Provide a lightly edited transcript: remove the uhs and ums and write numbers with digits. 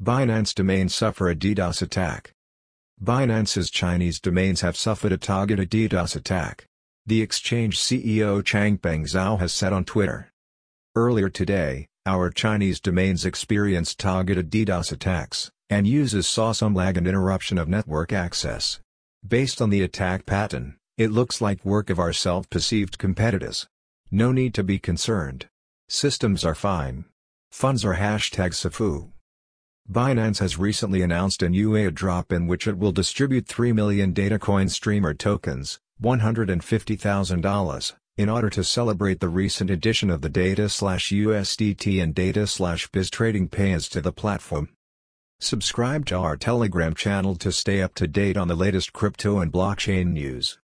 Binance domains suffer a DDoS attack. Binance's Chinese domains have suffered a targeted DDoS attack. The exchange CEO Changpeng Zhao has said on Twitter. Earlier today, our Chinese domains experienced targeted DDoS attacks, and users saw some lag and interruption of network access. Based on the attack pattern, it looks like work of our self-perceived competitors. No need to be concerned. Systems are fine. Funds are #SAFU. Binance has recently announced a new airdrop in which it will distribute 3 million Datacoin Streamer tokens, $150,000, in order to celebrate the recent addition of the Data/USDT and Data/Biz trading pairs to the platform. Subscribe to our Telegram channel to stay up to date on the latest crypto and blockchain news.